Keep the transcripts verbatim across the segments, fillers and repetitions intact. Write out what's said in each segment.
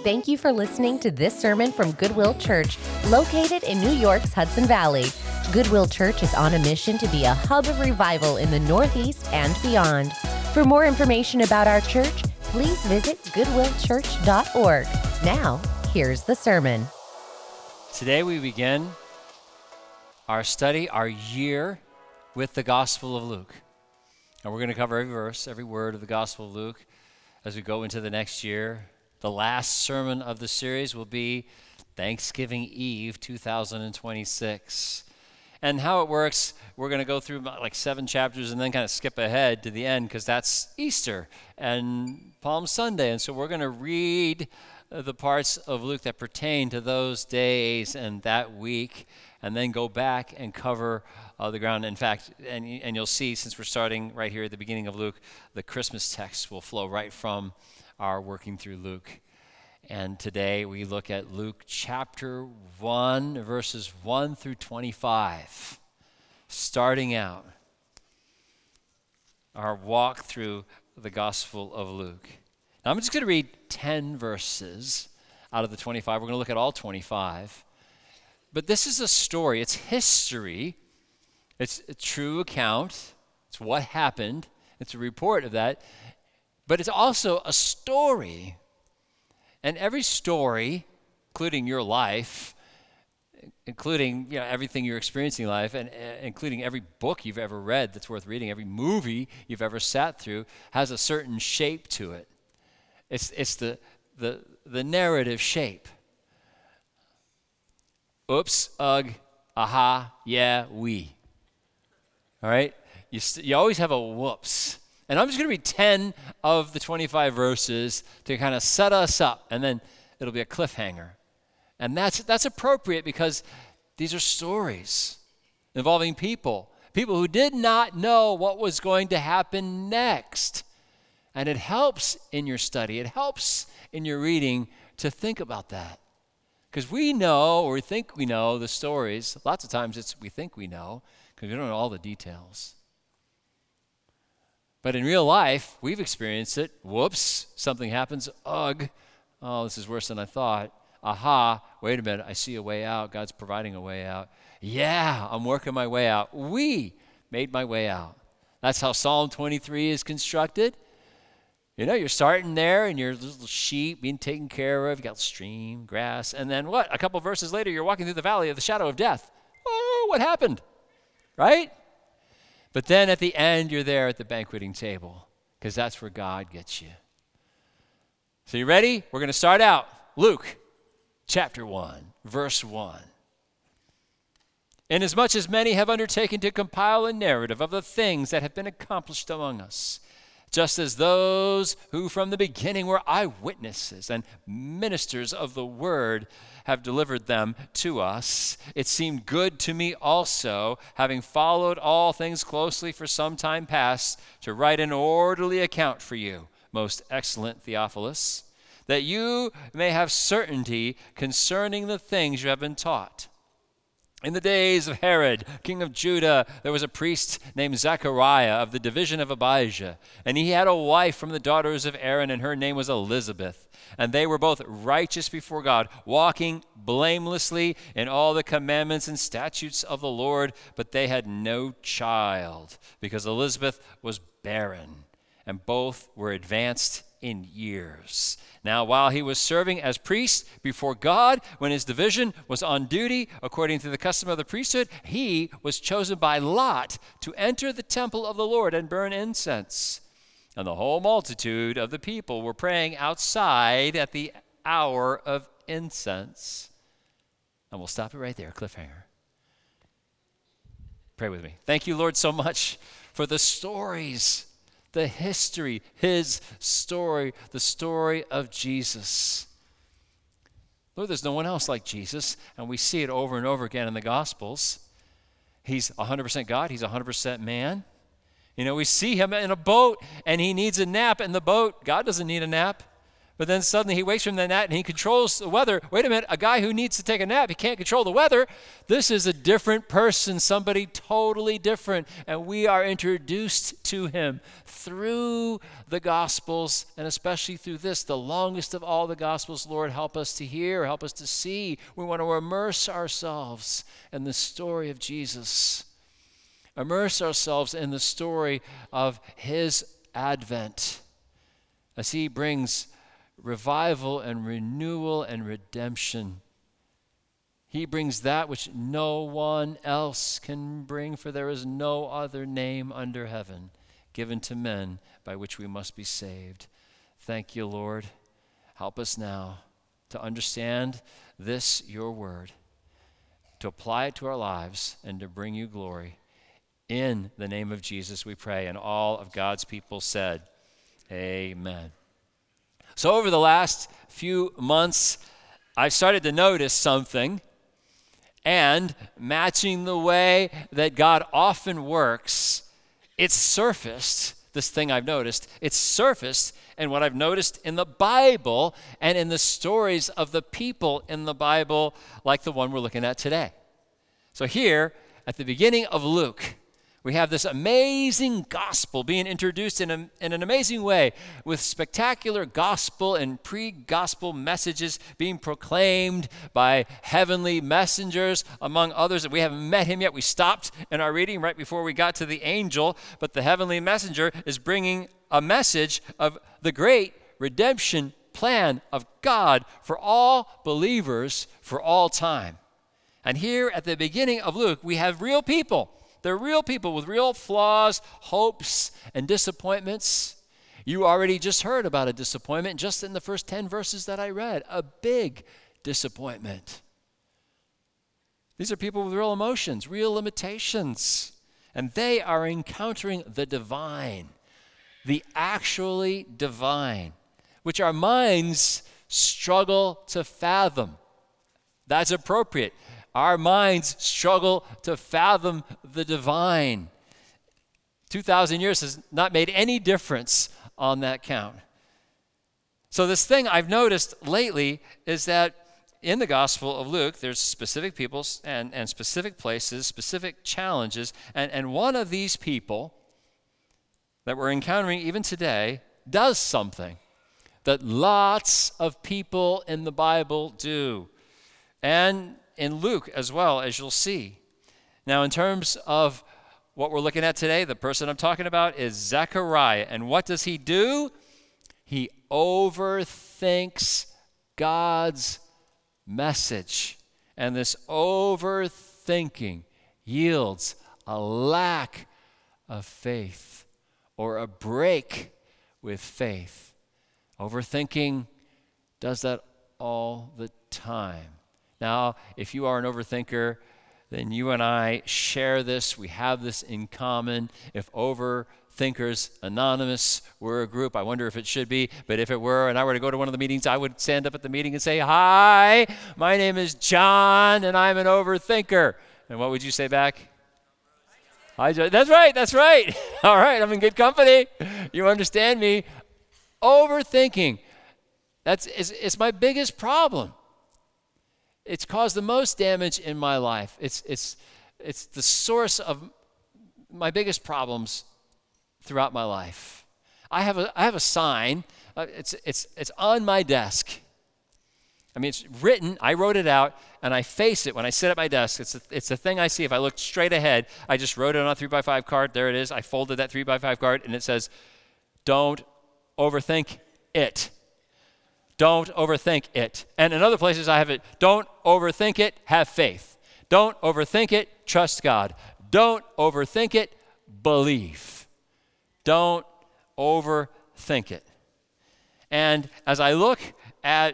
Thank you for listening to this sermon from Goodwill Church, located in New York's Hudson Valley. Goodwill Church is on a mission to be a hub of revival in the Northeast and beyond. For more information about our church, please visit goodwill church dot org. Now, here's the sermon. Today we begin our study, our year, with the Gospel of Luke. And we're going to cover every verse, every word of the Gospel of Luke as we go into the next year. The last sermon of the series will be Thanksgiving Eve two thousand twenty-six. And how it works, we're going to go through like seven chapters and then kind of skip ahead to the end because that's Easter and Palm Sunday. And so we're going to read the parts of Luke that pertain to those days and that week, and then go back and cover uh, the ground. In fact, and, and you'll see, since we're starting right here at the beginning of Luke, the Christmas text will flow right from our working through Luke. And today we look at Luke chapter one, verses one through twenty-five. Starting out our walk through the Gospel of Luke. Now I'm just going to read ten verses out of the twenty-five. We're going to look at all twenty-five. But this is a story. It's history. It's a true account. It's what happened. It's a report of that. But it's also a story. And every story, including your life, including you know everything you're experiencing in life, and uh, including every book you've ever read that's worth reading, every movie you've ever sat through, has a certain shape to it. It's it's the the the narrative shape. Oops, ugh, aha, yeah, we. All right? You, st- you always have a whoops. And I'm just going to read ten of the twenty-five verses to kind of set us up, and then it'll be a cliffhanger. And that's that's appropriate because these are stories involving people, people who did not know what was going to happen next. And it helps in your study, it helps in your reading to think about that. Because we know, or we think we know, the stories. Lots of times it's we think we know, because we don't know all the details. But in real life, we've experienced it. Whoops, something happens. Ugh, oh, this is worse than I thought. Aha, wait a minute, I see a way out. God's providing a way out. Yeah, I'm working my way out. We made my way out. That's how Psalm twenty-three is constructed. You know, you're starting there and your little sheep being taken care of. You got stream, grass, and then what? A couple verses later, you're walking through the valley of the shadow of death. Oh, what happened? Right? But then at the end, you're there at the banqueting table because that's where God gets you. So you ready? We're going to start out. Luke chapter one, verse one. Inasmuch as many have undertaken to compile a narrative of the things that have been accomplished among us, just as those who from the beginning were eyewitnesses and ministers of the word have delivered them to us, it seemed good to me also, having followed all things closely for some time past, to write an orderly account for you, most excellent Theophilus, that you may have certainty concerning the things you have been taught. In the days of Herod, king of Judah, there was a priest named Zechariah of the division of Abijah, and he had a wife from the daughters of Aaron, and her name was Elizabeth. And they were both righteous before God, walking blamelessly in all the commandments and statutes of the Lord, but they had no child, because Elizabeth was barren, and both were advanced in years. Now, while he was serving as priest before God, when his division was on duty, according to the custom of the priesthood, he was chosen by lot to enter the temple of the Lord and burn incense. And the whole multitude of the people were praying outside at the hour of incense. And we'll stop it right there, cliffhanger. Pray with me. Thank you, Lord, so much for the stories, the history, his story, the story of Jesus. Lord, there's no one else like Jesus, and we see it over and over again in the Gospels. He's one hundred percent God, he's one hundred percent man. You know, we see him in a boat, and he needs a nap in the boat. God doesn't need a nap, But then suddenly he wakes from the nap and he controls the weather. Wait a minute, a guy who needs to take a nap, he can't control the weather. This is a different person, somebody totally different. And we are introduced to him through the Gospels, and especially through this, the longest of all the Gospels. Lord, help us to hear, help us to see. We want to immerse ourselves in the story of Jesus. Immerse ourselves in the story of his advent as he brings revival and renewal and redemption. He brings that which no one else can bring, for there is no other name under heaven given to men by which we must be saved. Thank you, Lord. Help us now to understand this, your word, to apply it to our lives, and to bring you glory. In the name of Jesus we pray, and all of God's people said, amen. So over the last few months, I've started to notice something, and matching the way that God often works, it's surfaced, this thing I've noticed, it's surfaced in what I've noticed in the Bible and in the stories of the people in the Bible, like the one we're looking at today. So here, at the beginning of Luke, we have this amazing gospel being introduced in, a, in an amazing way, with spectacular gospel and pre-gospel messages being proclaimed by heavenly messengers, among others. We haven't met him yet. We stopped in our reading right before we got to the angel, but the heavenly messenger is bringing a message of the great redemption plan of God for all believers for all time. And here at the beginning of Luke, we have real people. They're real people with real flaws, hopes, and disappointments. You already just heard about a disappointment just in the first ten verses that I read, a big disappointment. These are people with real emotions, real limitations, and they are encountering the divine, the actually divine, which our minds struggle to fathom. That's appropriate. Our minds struggle to fathom the divine. two thousand years has not made any difference on that count. So this thing I've noticed lately is that in the Gospel of Luke, there's specific peoples and, and specific places, specific challenges, and, and one of these people that we're encountering even today does something that lots of people in the Bible do. And in Luke as well, as you'll see. Now, in terms of what we're looking at today, the person I'm talking about is Zechariah. And what does he do? He overthinks God's message. And this overthinking yields a lack of faith or a break with faith. Overthinking does that all the time. Now, if you are an overthinker, then you and I share this. We have this in common. If Overthinkers Anonymous were a group, I wonder if it should be, but if it were and I were to go to one of the meetings, I would stand up at the meeting and say, "Hi, my name is John and I'm an overthinker." And what would you say back? Hi, John. That's right, that's right. All right, I'm in good company. You understand me. Overthinking, that's it's, it's my biggest problem. It's caused the most damage in my life. It's it's it's the source of my biggest problems throughout my life. I have a I have a sign. Uh, it's it's it's on my desk. I mean, it's written. I wrote it out, and I face it when I sit at my desk. It's a, it's the thing I see. If I look straight ahead, I just wrote it on a three by five card. There it is. I folded that three by five card, and it says, "Don't overthink it." Don't overthink it. And in other places I have it, don't overthink it, have faith. Don't overthink it, trust God. Don't overthink it, believe. Don't overthink it. And as I look at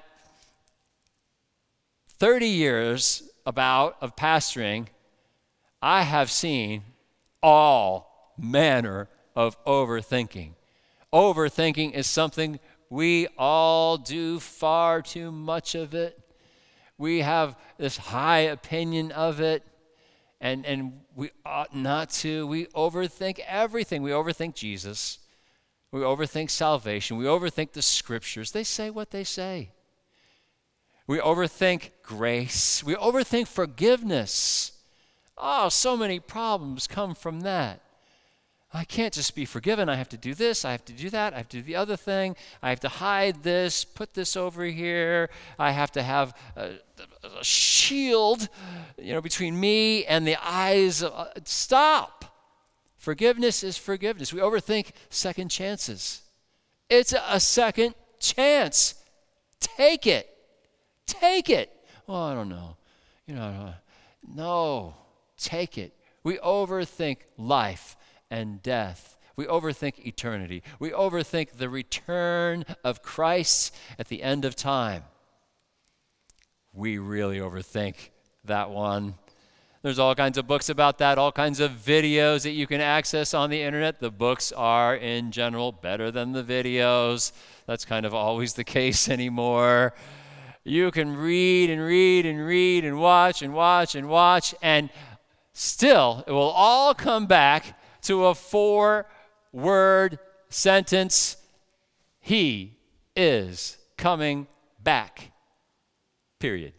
thirty years about of pastoring, I have seen all manner of overthinking. Overthinking is something we all do far too much of it. We have this high opinion of it, and, and we ought not to. We overthink everything. We overthink Jesus. We overthink salvation. We overthink the scriptures. They say what they say. We overthink grace. We overthink forgiveness. Oh, so many problems come from that. I can't just be forgiven. I have to do this. I have to do that. I have to do the other thing. I have to hide this, put this over here. I have to have a, a shield, you know, between me and the eyes. Of, uh, stop. Forgiveness is forgiveness. We overthink second chances. It's a, a second chance. Take it. Take it. Well, I don't know. You know, no. Take it. We overthink life and death. We overthink eternity. We overthink the return of Christ at the end of time. We really overthink that one. There's all kinds of books about that, all kinds of videos that you can access on the internet. The books are, in general, better than the videos. That's kind of always the case anymore. You can read and read and read and watch and watch and watch, and still, it will all come back to a four-word sentence: He is coming back. Period.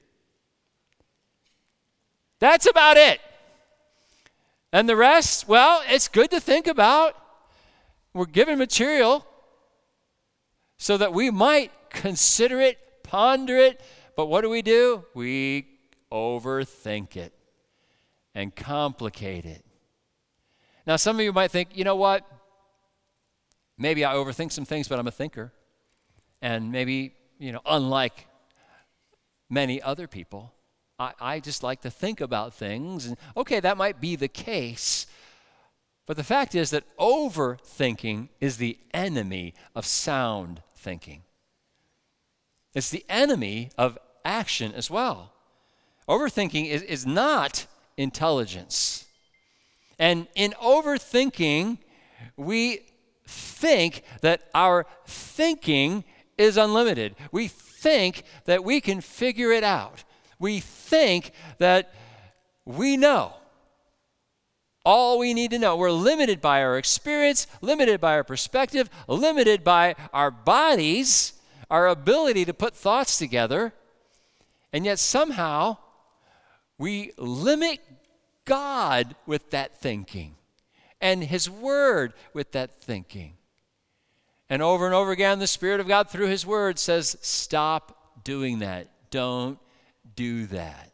That's about it. And the rest, well, it's good to think about. We're given material so that we might consider it, ponder it, but what do we do? We overthink it and complicate it. Now, some of you might think, you know what? Maybe I overthink some things, but I'm a thinker. And maybe, you know, unlike many other people, I, I just like to think about things. And okay, that might be the case. But the fact is that overthinking is the enemy of sound thinking. It's the enemy of action as well. Overthinking is, is not intelligence. And in overthinking, we think that our thinking is unlimited. We think that we can figure it out. We think that we know all we need to know. We're limited by our experience, limited by our perspective, limited by our bodies, our ability to put thoughts together, and yet somehow we limit God with that thinking and His Word with that thinking. And over and over again, the Spirit of God through His Word says, stop doing that. Don't do that.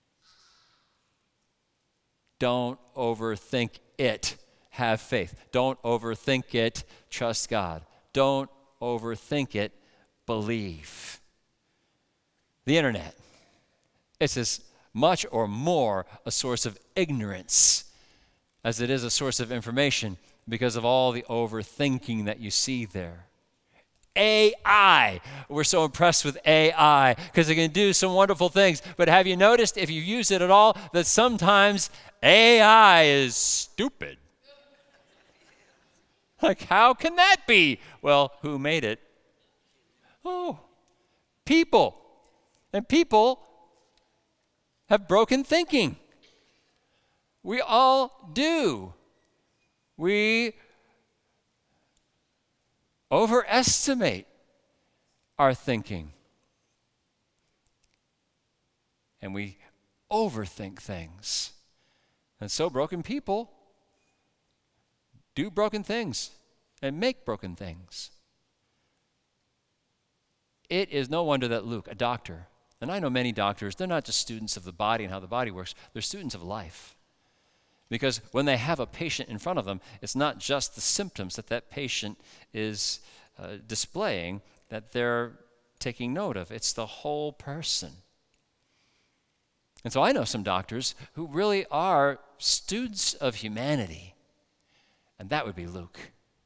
Don't overthink it. Have faith. Don't overthink it. Trust God. Don't overthink it. Believe. The internet. It's as much or more a source of ignorance as it is a source of information because of all the overthinking that you see there. A I. We're so impressed with A I because it can do some wonderful things. But have you noticed, if you use it at all, that sometimes A I is stupid? Like, how can that be? Well, who made it? Oh, people. And people have broken thinking. We all do. We overestimate our thinking. And we overthink things. And so broken people do broken things and make broken things. It is no wonder that Luke, a doctor, and I know many doctors, they're not just students of the body and how the body works, they're students of life. Because when they have a patient in front of them, it's not just the symptoms that that patient is uh, displaying that they're taking note of. It's the whole person. And so I know some doctors who really are students of humanity, and that would be Luke.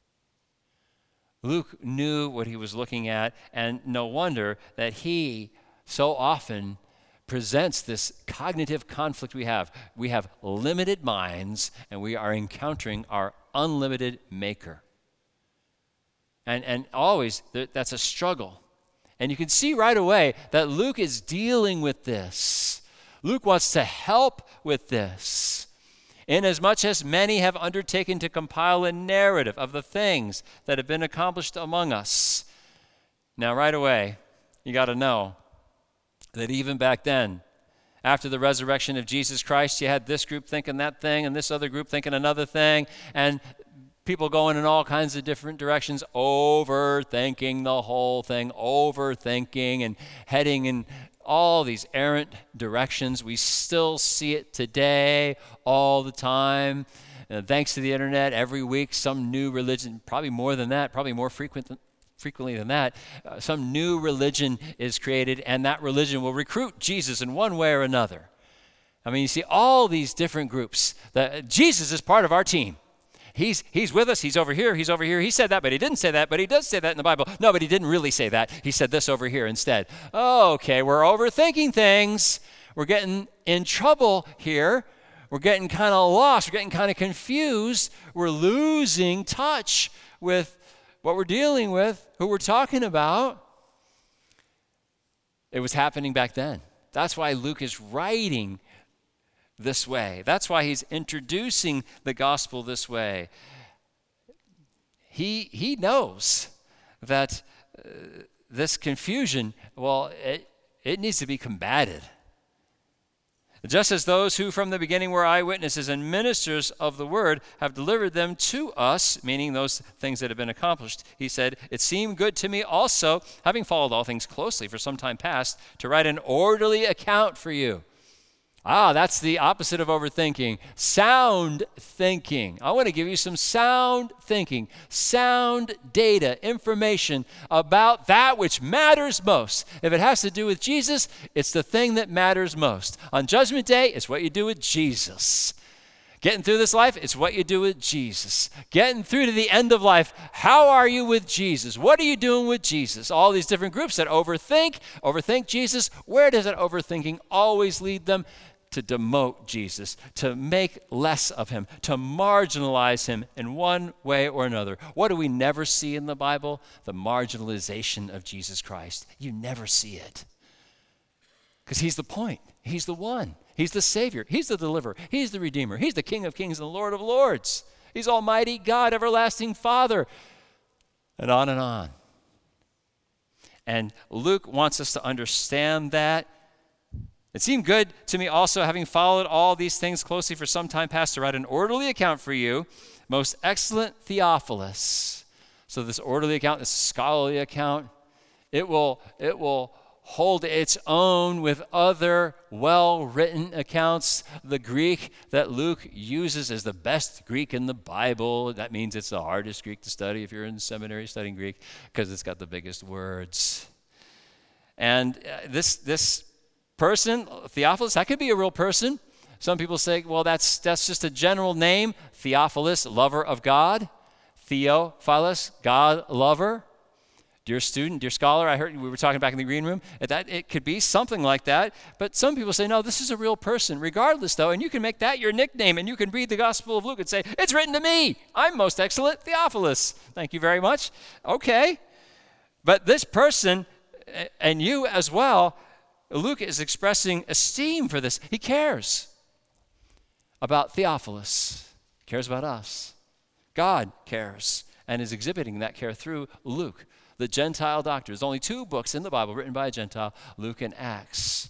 Luke knew what he was looking at, and no wonder that he so often presents this cognitive conflict we have. We have limited minds, and we are encountering our unlimited maker. And, and always, that's a struggle. And you can see right away that Luke is dealing with this. Luke wants to help with this. Inasmuch as many have undertaken to compile a narrative of the things that have been accomplished among us. Now, right away, you got to know that even back then, after the resurrection of Jesus Christ, you had this group thinking that thing and this other group thinking another thing, and people going in all kinds of different directions, overthinking the whole thing, overthinking and heading in all these errant directions. We still see it today all the time. Uh, thanks to the internet, every week some new religion, probably more than that, probably more frequent than, frequently than that, uh, some new religion is created, and that religion will recruit Jesus in one way or another. I mean, you see all these different groups. That Jesus is part of our team. He's he's with us. He's over here. He's over here. He said that, but he didn't say that, but he does say that in the Bible. No, but he didn't really say that. He said this over here instead. Oh, okay, we're overthinking things. We're getting in trouble here. We're getting kind of lost. We're getting kind of confused. We're losing touch with what we're dealing with, who we're talking about. It was happening back then. That's why Luke is writing this way. That's why he's introducing the gospel this way. He he knows that uh, this confusion, well, it, it needs to be combated. Just as those who from the beginning were eyewitnesses and ministers of the word have delivered them to us, meaning those things that have been accomplished, he said, it seemed good to me also, having followed all things closely for some time past, to write an orderly account for you. Ah, that's the opposite of overthinking. Sound thinking. I want to give you some sound thinking, sound data, information about that which matters most. If it has to do with Jesus, it's the thing that matters most. On Judgment Day, it's what you do with Jesus. Getting through this life, it's what you do with Jesus. Getting through to the end of life, how are you with Jesus? What are you doing with Jesus? All these different groups that overthink, overthink Jesus. Where does that overthinking always lead them? To demote Jesus, to make less of him, to marginalize him in one way or another. What do we never see in the Bible? The marginalization of Jesus Christ. You never see it. Because he's the point. He's the one. He's the Savior. He's the deliverer. He's the Redeemer. He's the King of Kings and the Lord of Lords. He's Almighty God, everlasting Father, and on and on. And Luke wants us to understand that. It seemed good to me also, having followed all these things closely for some time past, to write an orderly account for you, most excellent Theophilus. So this orderly account, this scholarly account, it will, it will hold its own with other well-written accounts. The Greek that Luke uses is the best Greek in the Bible. That means it's the hardest Greek to study if you're in seminary studying Greek, because it's got the biggest words. And uh, this this person, Theophilus, that could be a real person. Some people say, well, that's that's just a general name. Theophilus, lover of God. Theophilus, God lover. Dear student, dear scholar, I heard we were talking back in the green room, that it could be something like that. But some people say, no, this is a real person. Regardless, though, and you can make that your nickname, and you can read the Gospel of Luke and say, it's written to me. I'm most excellent Theophilus. Thank you very much. Okay. But this person, and you as well, Luke is expressing esteem for this. He cares about Theophilus. He cares about us. God cares and is exhibiting that care through Luke, the Gentile doctor. There's only two books in the Bible written by a Gentile, Luke and Acts.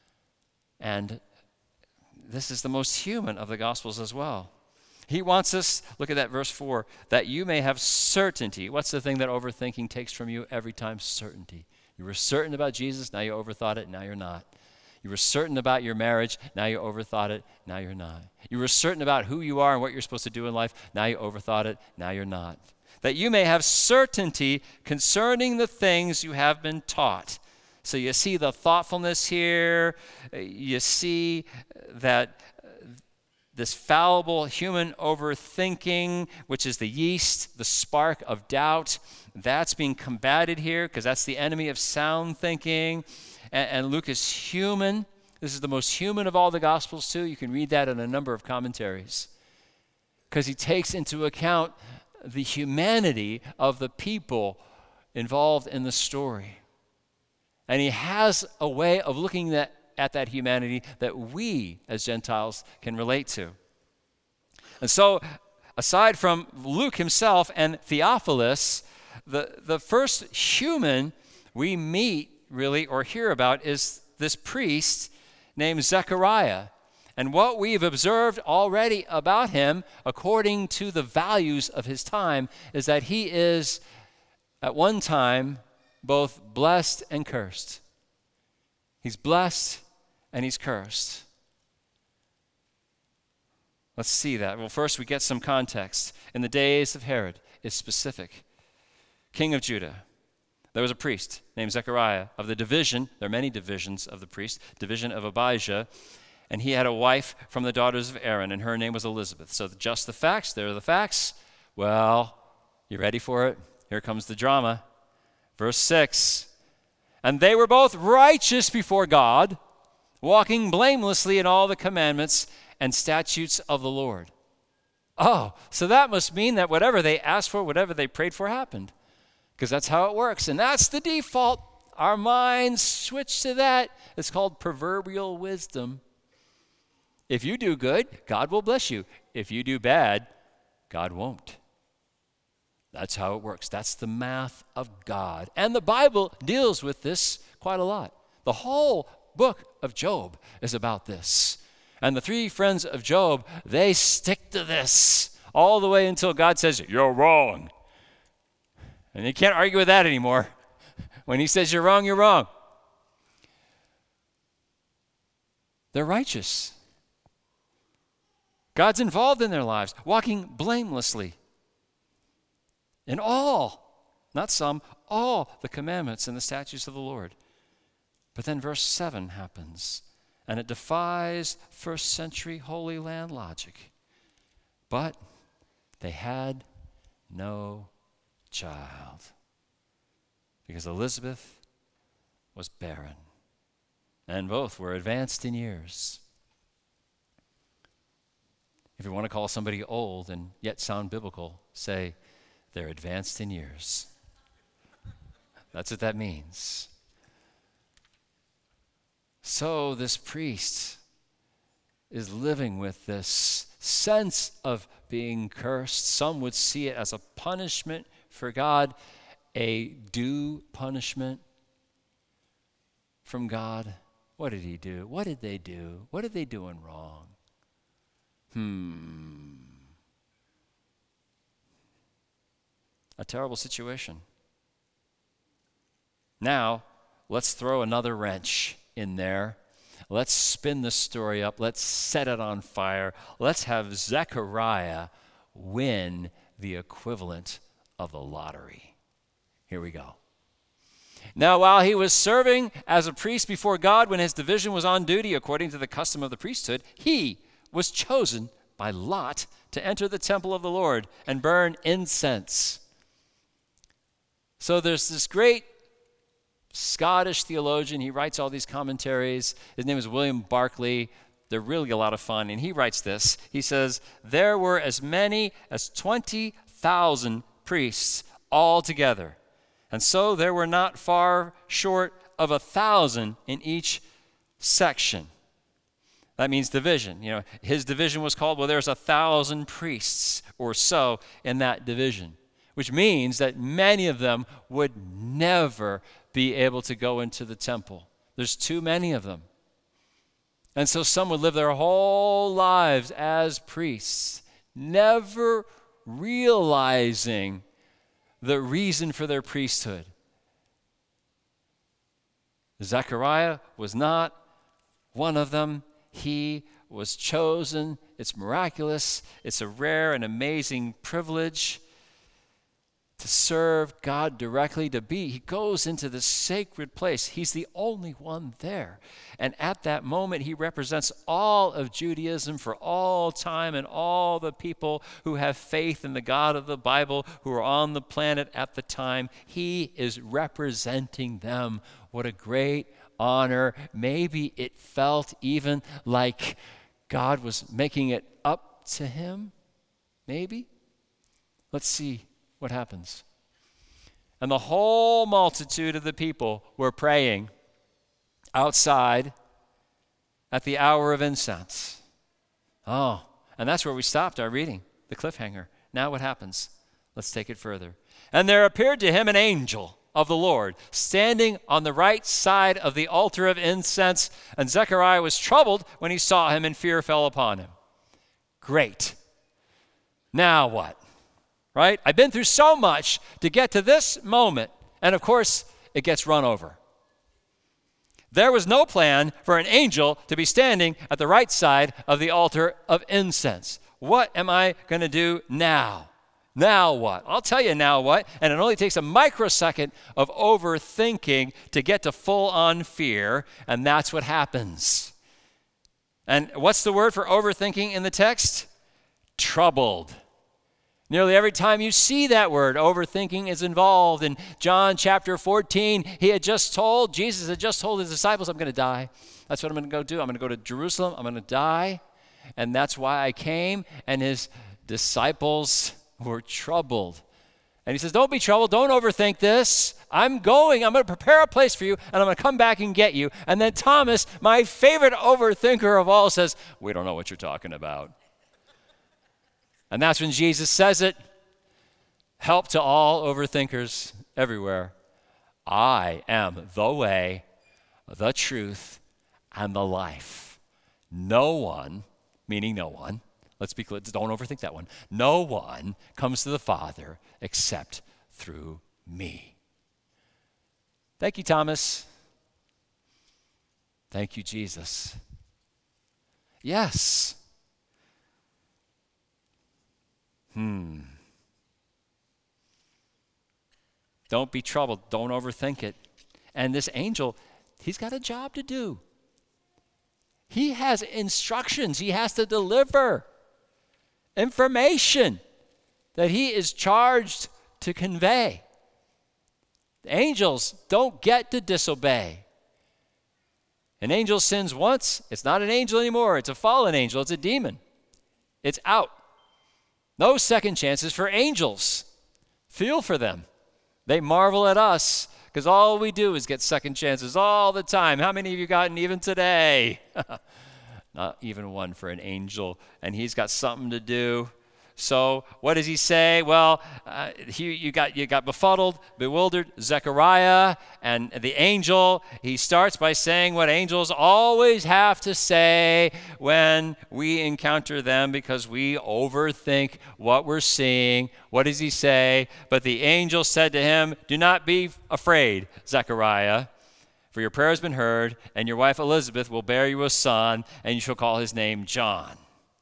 And this is the most human of the Gospels as well. He wants us, look at that verse four, that you may have certainty. What's the thing that overthinking takes from you every time? Certainty. You were certain about Jesus, now you overthought it, now you're not. You were certain about your marriage, now you overthought it, now you're not. You were certain about who you are and what you're supposed to do in life, now you overthought it, now you're not. That you may have certainty concerning the things you have been taught. So you see the thoughtfulness here, you see that this fallible human overthinking, which is the yeast, the spark of doubt, that's being combated here because that's the enemy of sound thinking. And, and Luke is human. This is the most human of all the Gospels too. You can read that in a number of commentaries because he takes into account the humanity of the people involved in the story. And he has a way of looking at, at that humanity that we as Gentiles can relate to. And so, aside from Luke himself and Theophilus, the, the first human we meet, really, or hear about is this priest named Zechariah. And what we've observed already about him, according to the values of his time, is that he is, at one time, both blessed and cursed. He's blessed and he's cursed. Let's see that. Well, first we get some context. In the days of Herod is specific. King of Judah. There was a priest named Zechariah of the division, there are many divisions of the priest, division of Abijah, and he had a wife from the daughters of Aaron, and her name was Elizabeth. So just the facts, there are the facts. Well, you ready for it? Here comes the drama. Verse six, and they were both righteous before God, walking blamelessly in all the commandments and statutes of the Lord. Oh, so that must mean that whatever they asked for, whatever they prayed for happened. Because that's how it works. And that's the default. Our minds switch to that. It's called proverbial wisdom. If you do good, God will bless you. If you do bad, God won't. That's how it works. That's the math of God. And the Bible deals with this quite a lot. The whole book of Job is about this. And the three friends of Job, they stick to this all the way until God says, you're wrong. And you can't argue with that anymore. When he says you're wrong, you're wrong. They're righteous. God's involved in their lives, walking blamelessly in all, not some, all the commandments and the statutes of the Lord. But then verse seven happens, and it defies first century Holy Land logic. But they had no child, because Elizabeth was barren, and both were advanced in years. If you want to call somebody old and yet sound biblical, say they're advanced in years. That's what that means. So this priest is living with this sense of being cursed. Some would see it as a punishment for God, a due punishment from God. What did he do? What did they do? What are they doing wrong? Hmm. A terrible situation. Now, let's throw another wrench in there. Let's spin the story up. Let's set it on fire. Let's have Zechariah win the equivalent of the lottery. Here we go. Now, while he was serving as a priest before God, when his division was on duty according to the custom of the priesthood, he was chosen by lot to enter the temple of the Lord and burn incense. So there's this great Scottish theologian. He writes all these commentaries. His name is William Barclay. They're really a lot of fun. And he writes this. He says, there were as many as twenty thousand priests altogether. And so there were not far short of a thousand in each section. That means division. You know, his division was called, well, there's a thousand priests or so in that division, which means that many of them would never be able to go into the temple. There's too many of them. And so some would live their whole lives as priests, never realizing the reason for their priesthood. Zechariah was not one of them. He was chosen. It's miraculous. It's a rare and amazing privilege to serve God directly, to be. He goes into this sacred place. He's the only one there. And at that moment, he represents all of Judaism for all time and all the people who have faith in the God of the Bible who are on the planet at the time. He is representing them. What a great honor. Maybe it felt even like God was making it up to him. Maybe. Let's see what happens. And the whole multitude of the people were praying outside at the hour of incense. Oh, And that's where we stopped our reading, the cliffhanger. Now what happens? Let's take it further. And there appeared to him an angel of the Lord, standing on the right side of the altar of incense. And Zechariah was troubled when he saw him, and fear fell upon him. Great. Now what? Right? I've been through so much to get to this moment. And of course, it gets run over. There was no plan for an angel to be standing at the right side of the altar of incense. What am I going to do now? Now what? I'll tell you now what. And it only takes a microsecond of overthinking to get to full-on fear, and that's what happens. And what's the word for overthinking in the text? Troubled. Nearly every time you see that word, overthinking is involved. In John chapter fourteen, he had just told, Jesus had just told his disciples, I'm going to die. That's what I'm going to go do. I'm going to go to Jerusalem. I'm going to die. And that's why I came. And his disciples were troubled. And he says, don't be troubled. Don't overthink this. I'm going. I'm going to prepare a place for you, and I'm going to come back and get you. And then Thomas, my favorite overthinker of all, says, we don't know what you're talking about. And that's when Jesus says it. Help to all overthinkers everywhere. I am the way, the truth, and the life. No one, meaning no one, let's be clear, don't overthink that one. No one comes to the Father except through me. Thank you, Thomas. Thank you, Jesus. Yes. Hmm. Don't be troubled. Don't overthink it. And this angel, he's got a job to do. He has instructions he has to deliver, information that he is charged to convey. The angels don't get to disobey. An angel sins once, it's not an angel anymore. It's a fallen angel. It's a demon. It's out. No second chances for angels. Feel for them. They marvel at us because all we do is get second chances all the time. How many of you gotten even today? Not even one for an angel, and he's got something to do. So what does he say? Well, uh, he, you got you got befuddled, bewildered Zechariah, and the angel, he starts by saying what angels always have to say when we encounter them because we overthink what we're seeing. What does he say? But the angel said to him, do not be afraid, Zechariah, for your prayer has been heard, and your wife Elizabeth will bear you a son, and you shall call his name John.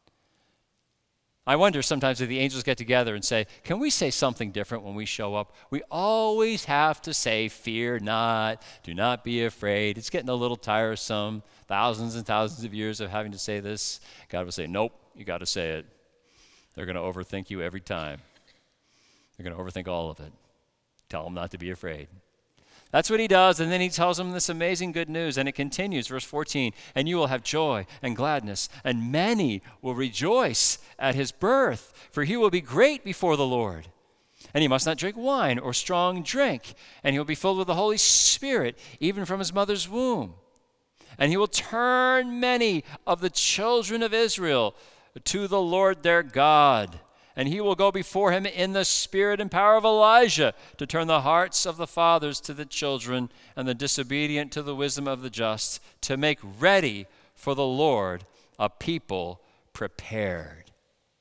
I wonder sometimes if the angels get together and say, can we say something different when we show up? We always have to say, fear not, do not be afraid. It's getting a little tiresome, thousands and thousands of years of having to say this. God will say, nope, you got to say it. They're going to overthink you every time. They're going to overthink all of it. Tell them not to be afraid. That's what he does, and then he tells them this amazing good news, and it continues, verse fourteen, and you will have joy and gladness, and many will rejoice at his birth, for he will be great before the Lord. And he must not drink wine or strong drink, and he will be filled with the Holy Spirit, even from his mother's womb. And he will turn many of the children of Israel to the Lord their God. And he will go before him in the spirit and power of Elijah to turn the hearts of the fathers to the children and the disobedient to the wisdom of the just, to make ready for the Lord a people prepared.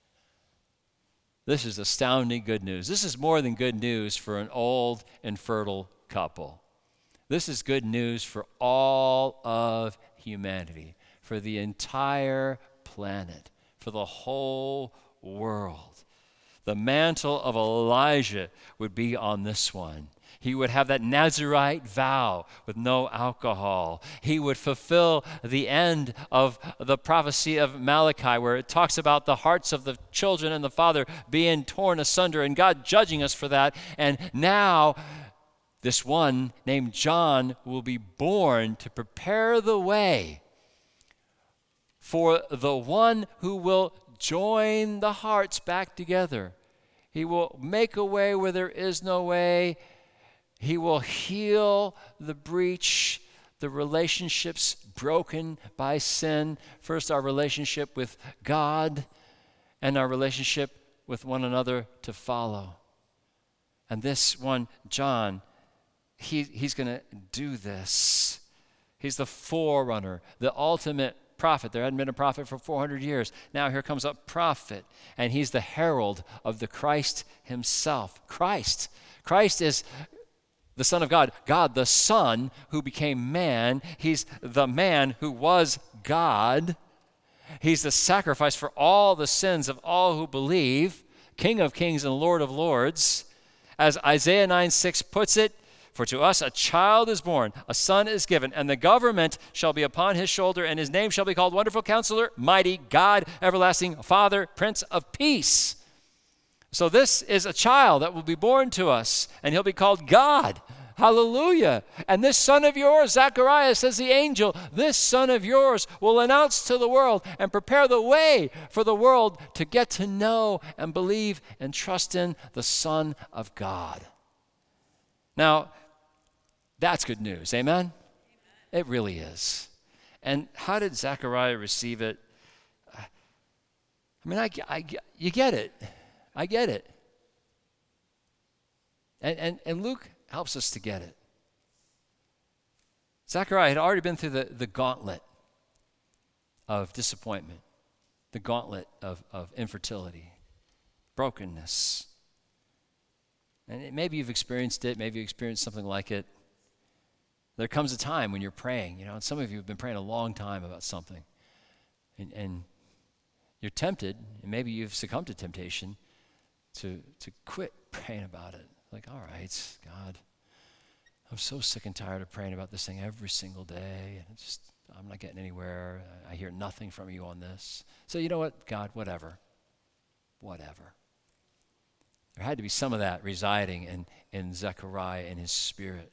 This is astounding good news. This is more than good news for an old, infertile couple. This is good news for all of humanity, for the entire planet, for the whole world. The mantle of Elijah would be on this one. He would have that Nazirite vow with no alcohol. He would fulfill the end of the prophecy of Malachi, where it talks about the hearts of the children and the father being torn asunder and God judging us for that. And now this one named John will be born to prepare the way for the one who will join the hearts back together. He will make a way where there is no way. He will heal the breach, the relationships broken by sin. First, our relationship with God, and our relationship with one another to follow. And this one, John, he, he's going to do this. He's the forerunner, the ultimate prophet. There hadn't been a prophet for four hundred years. Now here comes a prophet, and he's the herald of the Christ himself. Christ. Christ is the Son of God. God, the Son who became man. He's the man who was God. He's the sacrifice for all the sins of all who believe. King of kings and Lord of lords. As Isaiah nine six puts it, for to us a child is born, a son is given, and the government shall be upon his shoulder, and his name shall be called Wonderful Counselor, Mighty God, Everlasting Father, Prince of Peace. So this is a child that will be born to us, and he'll be called God. Hallelujah. And this son of yours, Zechariah, says the angel, this son of yours will announce to the world and prepare the way for the world to get to know and believe and trust in the Son of God. Now, that's good news. Amen? Amen. It really is. And how did Zechariah receive it? I mean, I, I, you get it. I get it. And, and, and Luke helps us to get it. Zechariah had already been through the, the gauntlet of disappointment, the gauntlet of, of infertility, brokenness. And it, maybe you've experienced it, maybe you experienced something like it. There comes a time when you're praying, you know, and some of you have been praying a long time about something. And, and you're tempted, and maybe you've succumbed to temptation to, to quit praying about it. Like, all right, God, I'm so sick and tired of praying about this thing every single day, and it's just, I'm not getting anywhere. I, I hear nothing from you on this. So you know what, God, whatever, whatever. There had to be some of that residing in, in Zechariah and his spirit.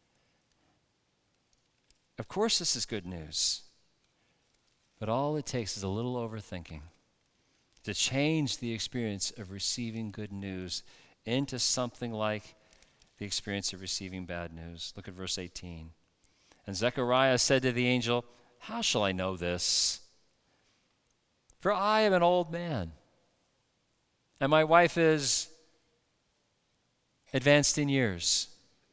Of course, this is good news, but all it takes is a little overthinking to change the experience of receiving good news into something like the experience of receiving bad news. Look at verse eighteen. And Zechariah said to the angel, how shall I know this? For I am an old man, and my wife is advanced in years.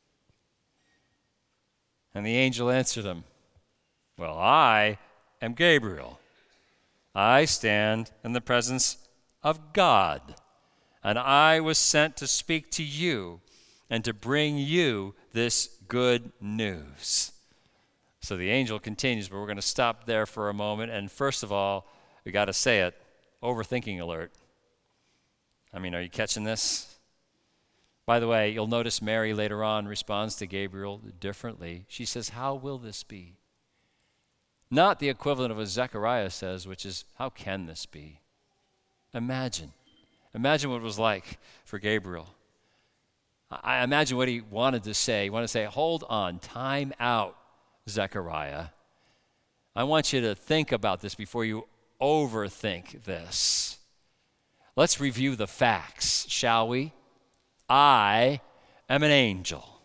And the angel answered him, well, I am Gabriel. I stand in the presence of God. And I was sent to speak to you and to bring you this good news. So the angel continues, but we're going to stop there for a moment. And first of all, we got to say it, overthinking alert. I mean, are you catching this? By the way, you'll notice Mary later on responds to Gabriel differently. She says, how will this be? Not the equivalent of what Zechariah says, which is, how can this be? Imagine. Imagine what it was like for Gabriel. I imagine what he wanted to say. He wanted to say, hold on, time out, Zechariah. I want you to think about this before you overthink this. Let's review the facts, shall we? I am an angel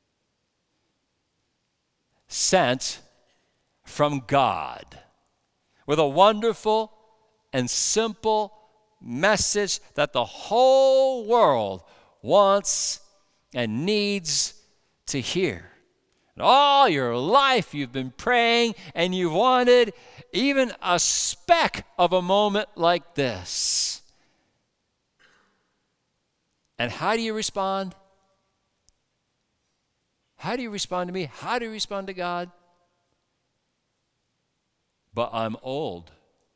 sent from God with a wonderful and simple message that the whole world wants and needs to hear. And all your life you've been praying and you wanted even a speck of a moment like this. And how do you respond? How do you respond to me? How do you respond to God? But I'm old.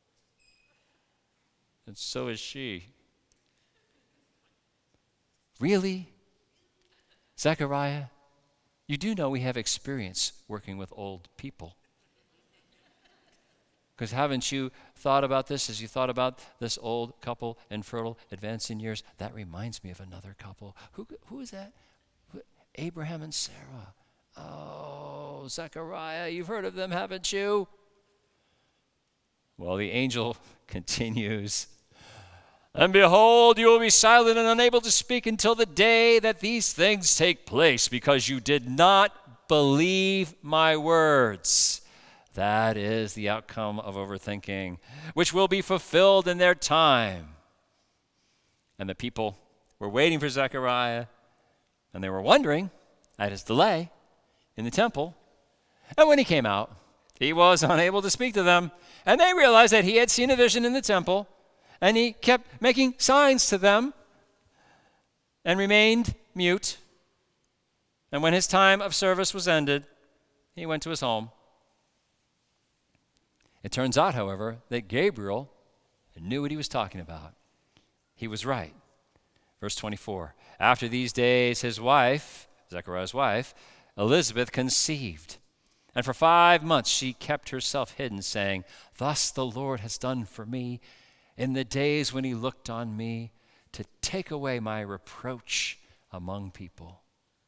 And so is she. Really? Zechariah, you do know we have experience working with old people. Because haven't you thought about this as you thought about this old couple, infertile, advanced in years? That reminds me of another couple. Who, who is that? Who, Abraham and Sarah. Oh, Zechariah, you've heard of them, haven't you? Well, the angel continues. And behold, you will be silent and unable to speak until the day that these things take place, because you did not believe my words. That is the outcome of overthinking, which will be fulfilled in their time. And the people were waiting for Zechariah, and they were wondering at his delay in the temple. And when he came out, he was unable to speak to them. And they realized that he had seen a vision in the temple, and he kept making signs to them and remained mute. And when his time of service was ended, he went to his home. It turns out, however, that Gabriel knew what he was talking about. He was right. Verse twenty-four, after these days, his wife, Zechariah's wife, Elizabeth, conceived. And for five months she kept herself hidden, saying, thus the Lord has done for me in the days when he looked on me to take away my reproach among people.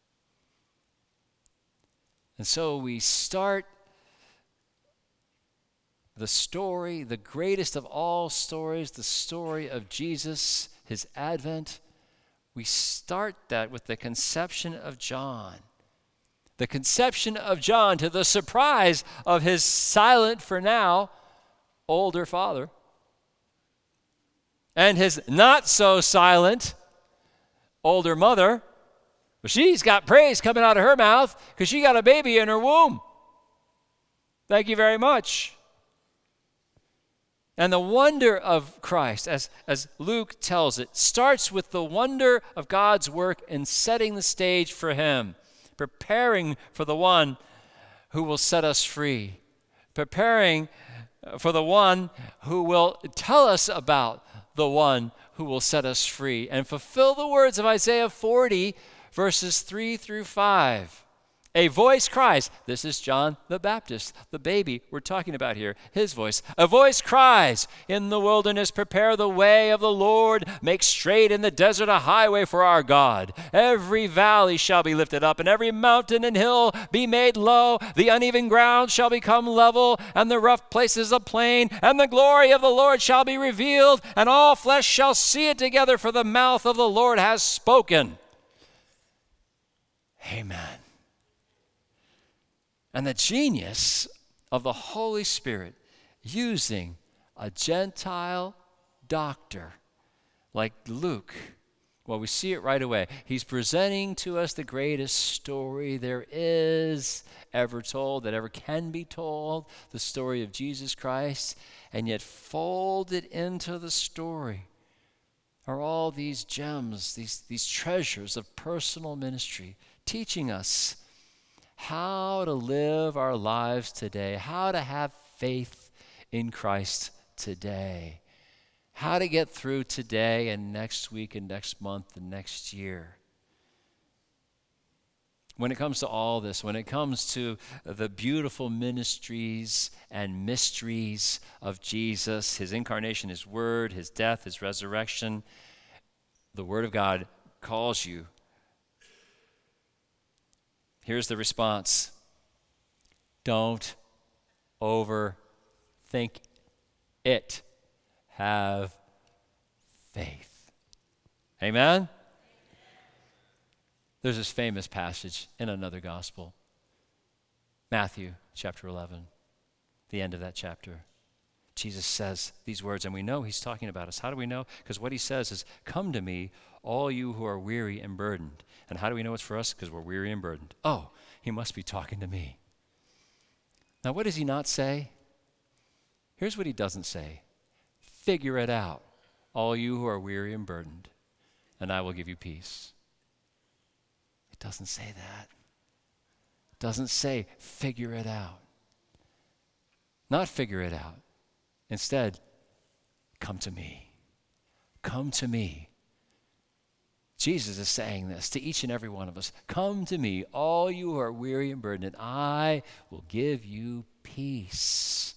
And so we start the story, the greatest of all stories, the story of Jesus, his advent. We start that with the conception of John. The conception of John, to the surprise of his silent, for now, older father, and his not so silent older mother. Well, she's got praise coming out of her mouth because she got a baby in her womb. Thank you very much. And the wonder of Christ, as, as Luke tells it, starts with the wonder of God's work in setting the stage for him, preparing for the one who will set us free, preparing for the one who will tell us about the one who will set us free and fulfill the words of Isaiah forty, verses three through five. A voice cries. This is John the Baptist, the baby we're talking about here, his voice. A voice cries, in the wilderness, prepare the way of the Lord, make straight in the desert a highway for our God. Every valley shall be lifted up, and every mountain and hill be made low. The uneven ground shall become level, and the rough places a plain, and the glory of the Lord shall be revealed, and all flesh shall see it together, for the mouth of the Lord has spoken. Amen. And the genius of the Holy Spirit using a Gentile doctor like Luke, well, we see it right away. He's presenting to us the greatest story there is ever told, that ever can be told, the story of Jesus Christ, and yet folded into the story are all these gems, these, these treasures of personal ministry, teaching us how to live our lives today, how to have faith in Christ today, how to get through today and next week and next month and next year. When it comes to all this, when it comes to the beautiful ministries and mysteries of Jesus, his incarnation, his word, his death, his resurrection, the Word of God calls you. Here's the response. Don't overthink it. Have faith. Amen? There's this famous passage in another gospel. Matthew chapter eleven, the end of that chapter. Jesus says these words, and we know he's talking about us. How do we know? Because what he says is, come to me, all you who are weary and burdened. And how do we know it's for us? Because we're weary and burdened. Oh, he must be talking to me. Now, what does he not say? Here's what he doesn't say. Figure it out, all you who are weary and burdened, and I will give you peace. It doesn't say that. It doesn't say figure it out. Not figure it out. Instead, come to me. Come to me. Jesus is saying this to each and every one of us. Come to me, all you who are weary and burdened, and I will give you peace.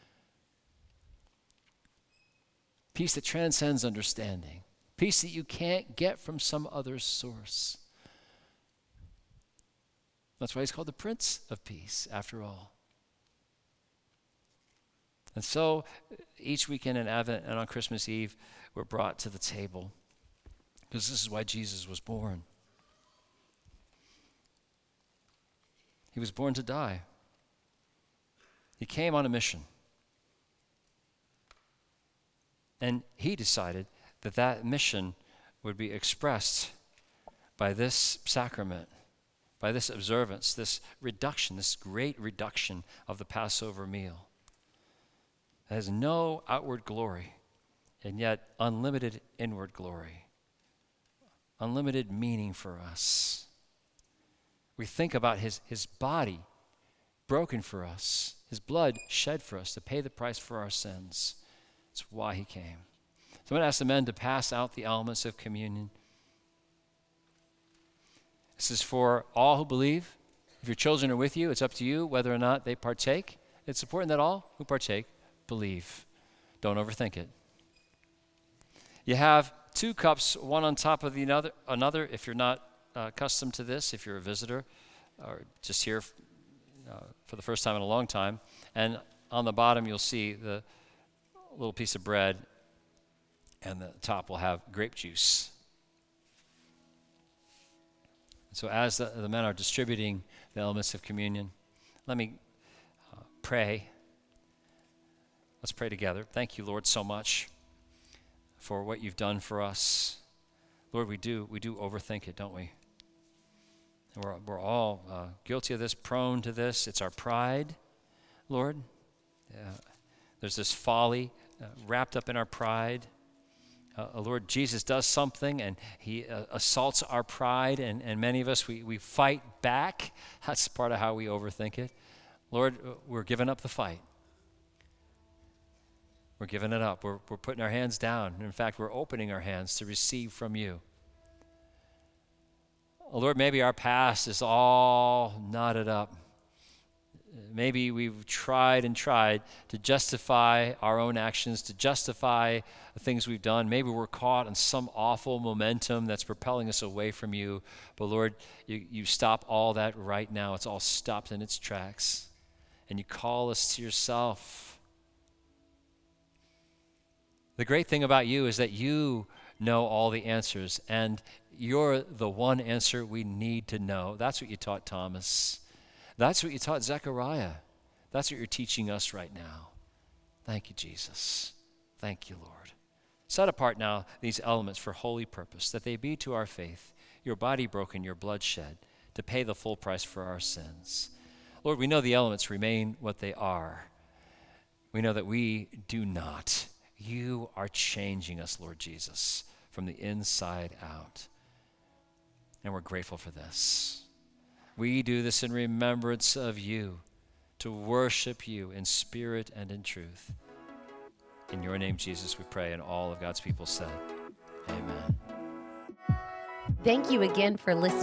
Peace that transcends understanding. Peace that you can't get from some other source. That's why he's called the Prince of Peace, after all. And so each weekend in Advent and on Christmas Eve, we're brought to the table because this is why Jesus was born. He was born to die. He came on a mission. And he decided that that mission would be expressed by this sacrament, by this observance, this reduction, this great reduction of the Passover meal. It has no outward glory, and yet unlimited inward glory, unlimited meaning for us. We think about his, his body broken for us, his blood shed for us to pay the price for our sins. That's why he came. So I'm going to ask the men to pass out the elements of communion. This is for all who believe. If your children are with you, it's up to you whether or not they partake. It's important that all who partake believe. Don't overthink it. You have two cups, one on top of the another, another if you're not uh, accustomed to this, if you're a visitor or just here uh, for the first time in a long time. And on the bottom, you'll see the little piece of bread, and the top will have grape juice. So as the, the men are distributing the elements of communion, let me uh, pray. Let's pray together. Thank you, Lord, so much for what you've done for us. Lord, we do we do overthink it, don't we? And we're, we're all uh, guilty of this, prone to this. It's our pride, Lord. Uh, there's this folly uh, wrapped up in our pride. Uh, Lord, Jesus does something, and he uh, assaults our pride, and, and many of us, we, we fight back. That's part of how we overthink it. Lord, we're giving up the fight. We're giving it up. We're, we're putting our hands down. In fact, we're opening our hands to receive from you. Oh, Lord, maybe our past is all knotted up. Maybe we've tried and tried to justify our own actions, to justify the things we've done. Maybe we're caught in some awful momentum that's propelling us away from you. But Lord, you, you stop all that right now. It's all stopped in its tracks. And you call us to yourself. The great thing about you is that you know all the answers, and you're the one answer we need to know. That's what you taught Thomas. That's what you taught Zechariah. That's what you're teaching us right now. Thank you, Jesus. Thank you, Lord. Set apart now these elements for holy purpose, that they be to our faith, your body broken, your blood shed, to pay the full price for our sins. Lord, we know the elements remain what they are. We know that we do not. You are changing us, Lord Jesus, from the inside out. And we're grateful for this. We do this in remembrance of you, to worship you in spirit and in truth. In your name, Jesus, we pray, and all of God's people said, amen. Thank you again for listening.